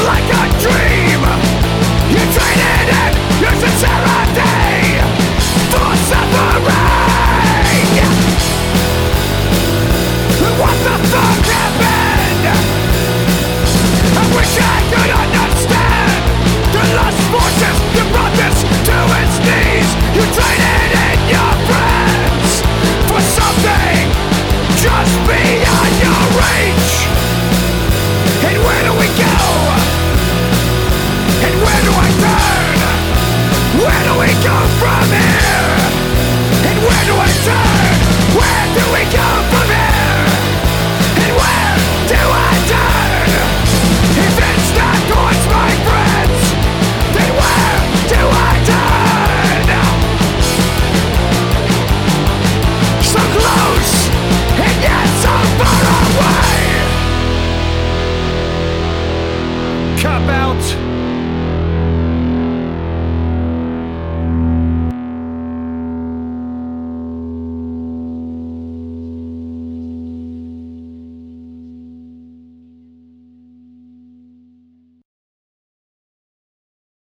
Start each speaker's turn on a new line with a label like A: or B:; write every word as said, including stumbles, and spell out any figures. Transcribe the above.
A: like a dream. You traded in your sincerity for suffering. What the fuck happened? I wish I could understand the lost forces that brought this to its knees. You traded in your friends for something just beyond your reach. And where do we go? And where do I turn? Where do we go from here? And where do I turn? Where do we go from here? And where do I turn? If it's not towards my friends, then where do I turn? So close, and yet so far away. Cop out.